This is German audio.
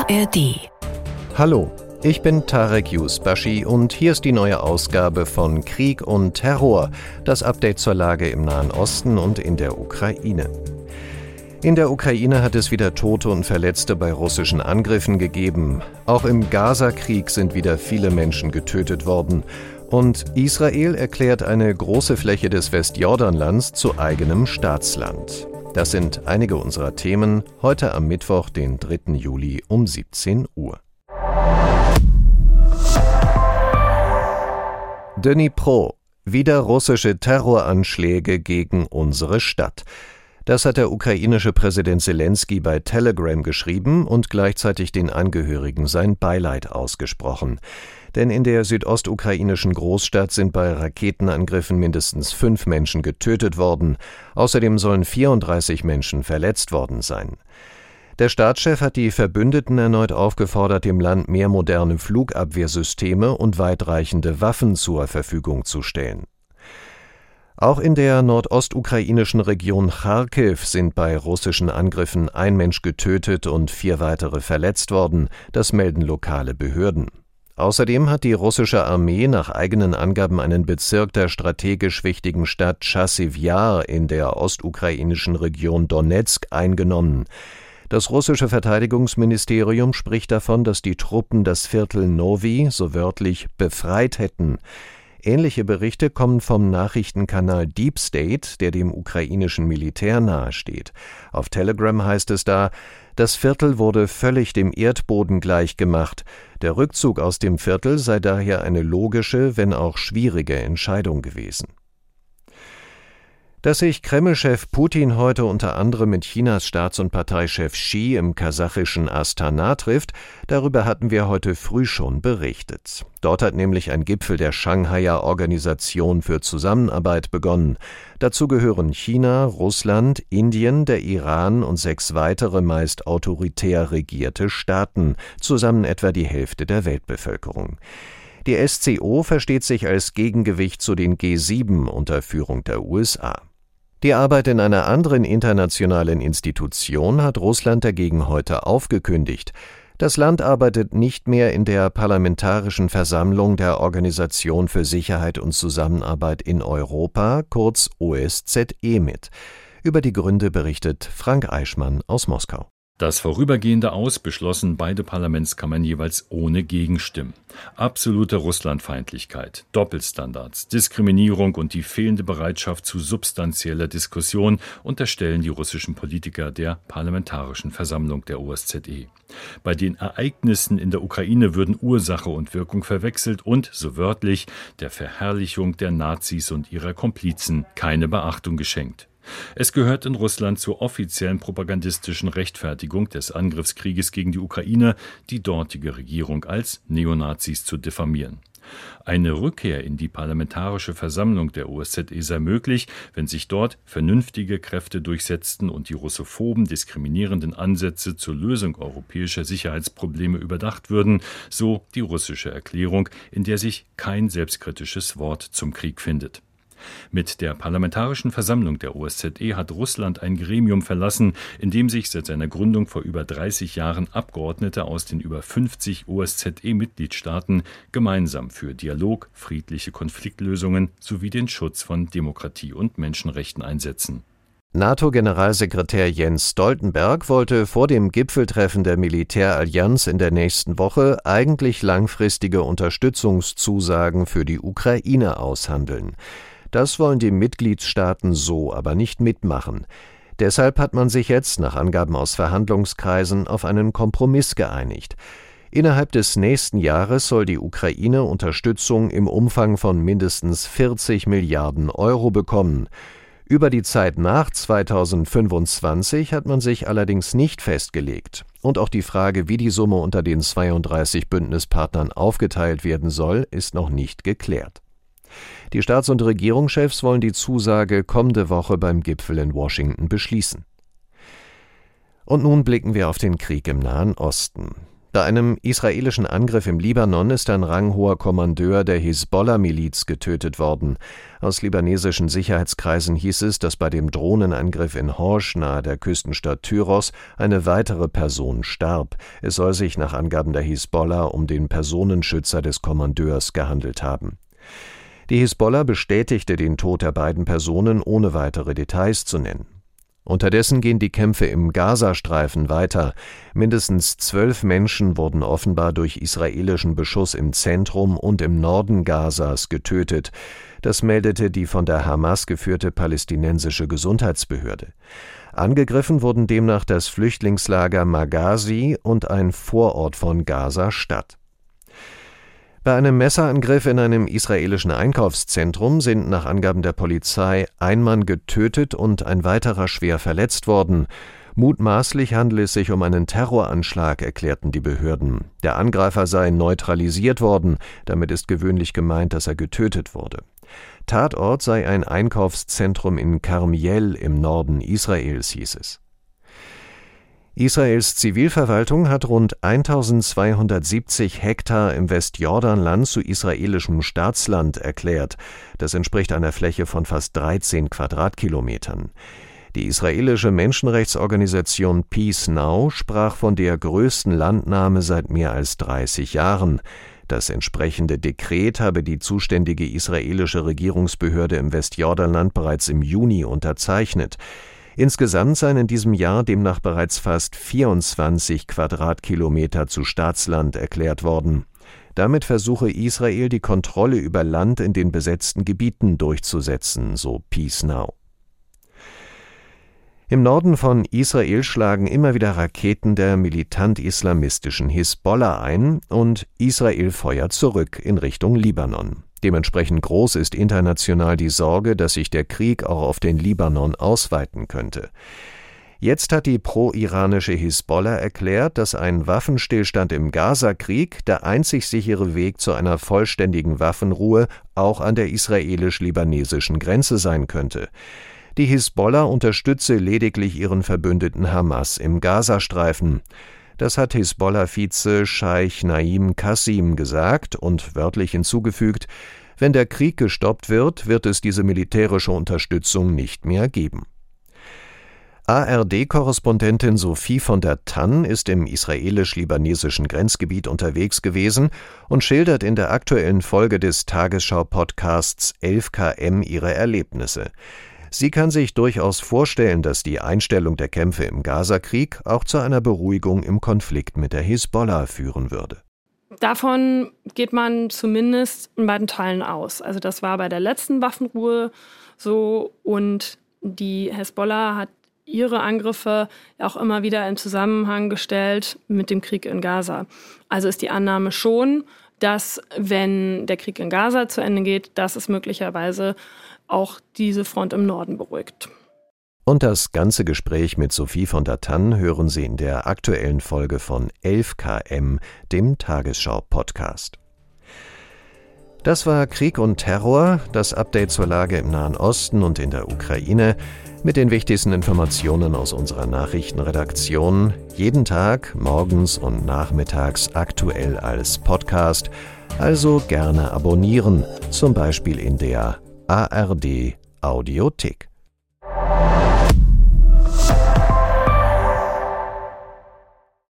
ARD. Hallo, ich bin Tarek Yusbashi und hier ist die neue Ausgabe von Krieg und Terror, das Update zur Lage im Nahen Osten und in der Ukraine. In der Ukraine hat es wieder Tote und Verletzte bei russischen Angriffen gegeben. Auch im Gaza-Krieg sind wieder viele Menschen getötet worden. Und Israel erklärt eine große Fläche des Westjordanlands zu eigenem Staatsland. Das sind einige unserer Themen heute am Mittwoch, den 3. Juli um 17 Uhr. Dnipro. Wieder russische Terroranschläge gegen unsere Stadt. Das hat der ukrainische Präsident Selenskyj bei Telegram geschrieben und gleichzeitig den Angehörigen sein Beileid ausgesprochen. Denn in der südostukrainischen Großstadt sind bei Raketenangriffen mindestens 5 Menschen getötet worden. Außerdem sollen 34 Menschen verletzt worden sein. Der Staatschef hat die Verbündeten erneut aufgefordert, dem Land mehr moderne Flugabwehrsysteme und weitreichende Waffen zur Verfügung zu stellen. Auch in der nordostukrainischen Region Charkiw sind bei russischen Angriffen 1 Mensch getötet und 4 weitere verletzt worden, das melden lokale Behörden. Außerdem hat die russische Armee nach eigenen Angaben einen Bezirk der strategisch wichtigen Stadt Chasiv Yar in der ostukrainischen Region Donezk eingenommen. Das russische Verteidigungsministerium spricht davon, dass die Truppen das Viertel Novi, so wörtlich, befreit hätten. Ähnliche Berichte kommen vom Nachrichtenkanal Deep State, der dem ukrainischen Militär nahesteht. Auf Telegram heißt es da, das Viertel wurde völlig dem Erdboden gleichgemacht. Der Rückzug aus dem Viertel sei daher eine logische, wenn auch schwierige Entscheidung gewesen. Dass sich Kreml-Chef Putin heute unter anderem mit Chinas Staats- und Parteichef Xi im kasachischen Astana trifft, darüber hatten wir heute früh schon berichtet. Dort hat nämlich ein Gipfel der Shanghaier Organisation für Zusammenarbeit begonnen. Dazu gehören China, Russland, Indien, der Iran und 6 weitere meist autoritär regierte Staaten, zusammen etwa die Hälfte der Weltbevölkerung. Die SCO versteht sich als Gegengewicht zu den G7 unter Führung der USA. Die Arbeit in einer anderen internationalen Institution hat Russland dagegen heute aufgekündigt. Das Land arbeitet nicht mehr in der Parlamentarischen Versammlung der Organisation für Sicherheit und Zusammenarbeit in Europa, kurz OSZE, mit. Über die Gründe berichtet Frank Eichmann aus Moskau. Das vorübergehende Aus beschlossen beide Parlamentskammern jeweils ohne Gegenstimmen. Absolute Russlandfeindlichkeit, Doppelstandards, Diskriminierung und die fehlende Bereitschaft zu substanzieller Diskussion unterstellen die russischen Politiker der Parlamentarischen Versammlung der OSZE. Bei den Ereignissen in der Ukraine würden Ursache und Wirkung verwechselt und, so wörtlich, der Verherrlichung der Nazis und ihrer Komplizen keine Beachtung geschenkt. Es gehört in Russland zur offiziellen propagandistischen Rechtfertigung des Angriffskrieges gegen die Ukraine, die dortige Regierung als Neonazis zu diffamieren. Eine Rückkehr in die Parlamentarische Versammlung der OSZE sei möglich, wenn sich dort vernünftige Kräfte durchsetzten und die russophoben, diskriminierenden Ansätze zur Lösung europäischer Sicherheitsprobleme überdacht würden, so die russische Erklärung, in der sich kein selbstkritisches Wort zum Krieg findet. Mit der Parlamentarischen Versammlung der OSZE hat Russland ein Gremium verlassen, in dem sich seit seiner Gründung vor über 30 Jahren Abgeordnete aus den über 50 OSZE-Mitgliedstaaten gemeinsam für Dialog, friedliche Konfliktlösungen sowie den Schutz von Demokratie und Menschenrechten einsetzen. NATO-Generalsekretär Jens Stoltenberg wollte vor dem Gipfeltreffen der Militärallianz in der nächsten Woche eigentlich langfristige Unterstützungszusagen für die Ukraine aushandeln. Das wollen die Mitgliedstaaten so aber nicht mitmachen. Deshalb hat man sich jetzt, nach Angaben aus Verhandlungskreisen, auf einen Kompromiss geeinigt. Innerhalb des nächsten Jahres soll die Ukraine Unterstützung im Umfang von mindestens 40 Milliarden Euro bekommen. Über die Zeit nach 2025 hat man sich allerdings nicht festgelegt. Und auch die Frage, wie die Summe unter den 32 Bündnispartnern aufgeteilt werden soll, ist noch nicht geklärt. Die Staats- und Regierungschefs wollen die Zusage kommende Woche beim Gipfel in Washington beschließen. Und nun blicken wir auf den Krieg im Nahen Osten. Bei einem israelischen Angriff im Libanon ist ein ranghoher Kommandeur der Hisbollah-Miliz getötet worden. Aus libanesischen Sicherheitskreisen hieß es, dass bei dem Drohnenangriff in Horsch nahe der Küstenstadt Tyros eine weitere Person starb. Es soll sich nach Angaben der Hisbollah um den Personenschützer des Kommandeurs gehandelt haben. Die Hisbollah bestätigte den Tod der beiden Personen, ohne weitere Details zu nennen. Unterdessen gehen die Kämpfe im Gazastreifen weiter. Mindestens 12 Menschen wurden offenbar durch israelischen Beschuss im Zentrum und im Norden Gazas getötet. Das meldete die von der Hamas geführte palästinensische Gesundheitsbehörde. Angegriffen wurden demnach das Flüchtlingslager Maghazi und ein Vorort von Gaza-Stadt. Bei einem Messerangriff in einem israelischen Einkaufszentrum sind nach Angaben der Polizei ein Mann getötet und ein weiterer schwer verletzt worden. Mutmaßlich handele es sich um einen Terroranschlag, erklärten die Behörden. Der Angreifer sei neutralisiert worden, damit ist gewöhnlich gemeint, dass er getötet wurde. Tatort sei ein Einkaufszentrum in Karmiel im Norden Israels, hieß es. Israels Zivilverwaltung hat rund 1270 Hektar im Westjordanland zu israelischem Staatsland erklärt. Das entspricht einer Fläche von fast 13 Quadratkilometern. Die israelische Menschenrechtsorganisation Peace Now sprach von der größten Landnahme seit mehr als 30 Jahren. Das entsprechende Dekret habe die zuständige israelische Regierungsbehörde im Westjordanland bereits im Juni unterzeichnet. Insgesamt seien in diesem Jahr demnach bereits fast 24 Quadratkilometer zu Staatsland erklärt worden. Damit versuche Israel, die Kontrolle über Land in den besetzten Gebieten durchzusetzen, so Peace Now. Im Norden von Israel schlagen immer wieder Raketen der militant-islamistischen Hisbollah ein und Israel feuert zurück in Richtung Libanon. Dementsprechend groß ist international die Sorge, dass sich der Krieg auch auf den Libanon ausweiten könnte. Jetzt hat die pro-iranische Hisbollah erklärt, dass ein Waffenstillstand im Gaza-Krieg der einzig sichere Weg zu einer vollständigen Waffenruhe auch an der israelisch-libanesischen Grenze sein könnte. Die Hisbollah unterstütze lediglich ihren Verbündeten Hamas im Gazastreifen. Das hat Hisbollah-Vize Scheich Naim Kassim gesagt und wörtlich hinzugefügt: Wenn der Krieg gestoppt wird, wird es diese militärische Unterstützung nicht mehr geben. ARD-Korrespondentin Sophie von der Tann ist im israelisch-libanesischen Grenzgebiet unterwegs gewesen und schildert in der aktuellen Folge des Tagesschau-Podcasts 11 km ihre Erlebnisse. Sie kann sich durchaus vorstellen, dass die Einstellung der Kämpfe im Gazakrieg auch zu einer Beruhigung im Konflikt mit der Hisbollah führen würde. Davon geht man zumindest in beiden Teilen aus. Also das war bei der letzten Waffenruhe so und die Hisbollah hat ihre Angriffe auch immer wieder in Zusammenhang gestellt mit dem Krieg in Gaza. Also ist die Annahme schon, dass wenn der Krieg in Gaza zu Ende geht, dass es möglicherweise auch diese Front im Norden beruhigt. Und das ganze Gespräch mit Sophie von der Tann hören Sie in der aktuellen Folge von 11 km, dem Tagesschau-Podcast. Das war Krieg und Terror, das Update zur Lage im Nahen Osten und in der Ukraine, mit den wichtigsten Informationen aus unserer Nachrichtenredaktion, jeden Tag, morgens und nachmittags aktuell als Podcast, also gerne abonnieren, zum Beispiel in der ARD Audiothek.